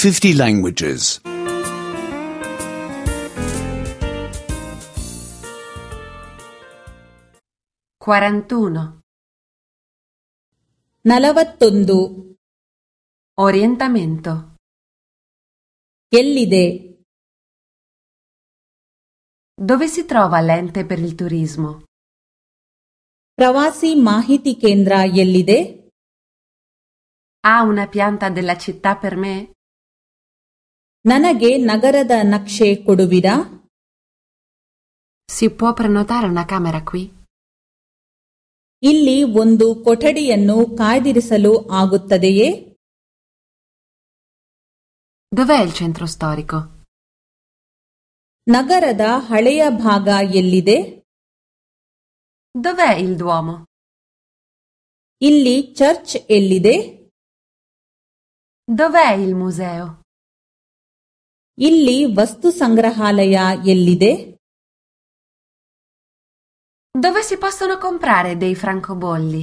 50 languages. 41. 41. Orientamento. ಎಲ್ಲಿದೆ? Dove si trova l'ente per il turismo? ಪ್ರವಾಸಿ ಮಾಹಿತಿ ಕೇಂದ್ರ ಎಲ್ಲಿದೆ? Ha una pianta della città per me? ನನಗೆ ನಗರದ ನಕ್ಷೆ ಕೊಡುವಿರಾ? Si può prenotare una camera qui? ಇಲ್ಲಿ ಒಂದು ಕೊಠಡಿಯನ್ನು ಕಾಯ್ದಿರಿಸಲು ಆಗುತ್ತದೆಯೇ? Dov'è il centro storico? ನಗರದ ಹಳೆಯ ಭಾಗ ಎಲ್ಲಿದೆ? Dov'è il Duomo? ಇಲ್ಲಿ ಚರ್ಚ್ ಎಲ್ಲಿದೆ? Dov'è il museo? ಇಲ್ಲಿ ವಸ್ತು ಸಂಗ್ರಹಾಲಯ ಎಲ್ಲಿದೆ? Dove si possono comprare dei francobolli?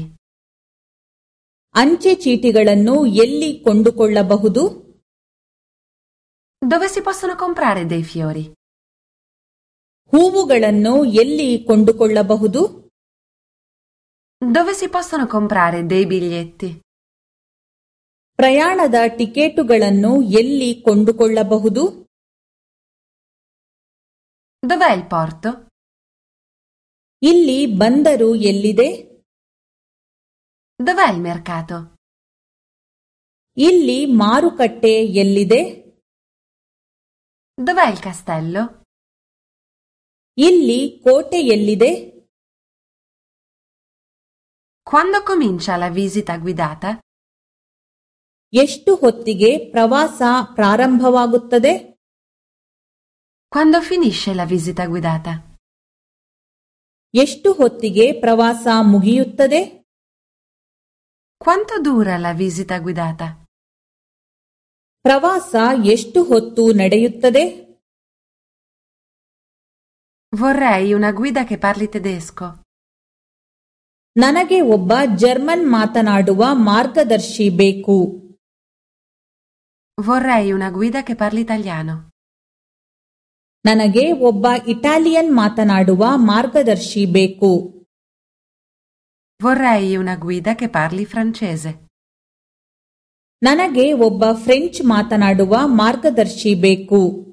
ಅಂಚೆ ಚೀಟಿಗಳನ್ನು ಎಲ್ಲಿ ಕೊಂಡುಕೊಳ್ಳಬಹುದು? Dove si possono comprare dei fiori? ಹೂವುಗಳನ್ನು ಎಲ್ಲಿ ಕೊಂಡುಕೊಳ್ಳಬಹುದು? Dove si possono comprare dei biglietti? ಪ್ರಯಾಣದ ಟಿಕೆಟುಗಳನ್ನು ಎಲ್ಲಿ ಕೊಂಡುಕೊಳ್ಳಬಹುದು? Dov'è il porto? ಇಲ್ಲಿ ಬಂದರು ಎಲ್ಲಿದೆ? Dov'è il mercato? ಇಲ್ಲಿ ಮಾರುಕಟ್ಟೆ ಎಲ್ಲಿದೆ? Dov'è il castello? ಇಲ್ಲಿ ಕೋಟೆ ಎಲ್ಲಿದೆ? Quando comincia la visita guidata? ಎಷ್ಟು ಹೊತ್ತಿಗೆ ಪ್ರವಾಸ ಪ್ರಾರಂಭವಾಗುತ್ತದೆ? Quando finisce la visita guidata? ಎಷ್ಟು ಹೊತ್ತಿಗೆ ಪ್ರವಾಸ ಮುಗಿಯುತ್ತದೆ? Quanto dura la visita guidata? ಪ್ರವಾಸ ಎಷ್ಟು ಹೊತ್ತು ನಡೆಯುತ್ತದೆ? Vorrei una guida che parli tedesco. ನನಗೆ ಒಬ್ಬ ಜರ್ಮನ್ ಮಾತನಾಡುವ ಮಾರ್ಗದರ್ಶಿ ಬೇಕು. Vorrei una guida che parli italiano. ನನಗೆ ಒಬ್ಬ ಇಟಾಲಿಯನ್ ಮಾತನಾಡುವ ಮಾರ್ಗದರ್ಶಿ ಬೇಕು. Vorrei una guida che parli francese. ನನಗೆ ಒಬ್ಬ ಫ್ರೆಂಚ್ ಮಾತನಾಡುವ ಮಾರ್ಗದರ್ಶಿ ಬೇಕು.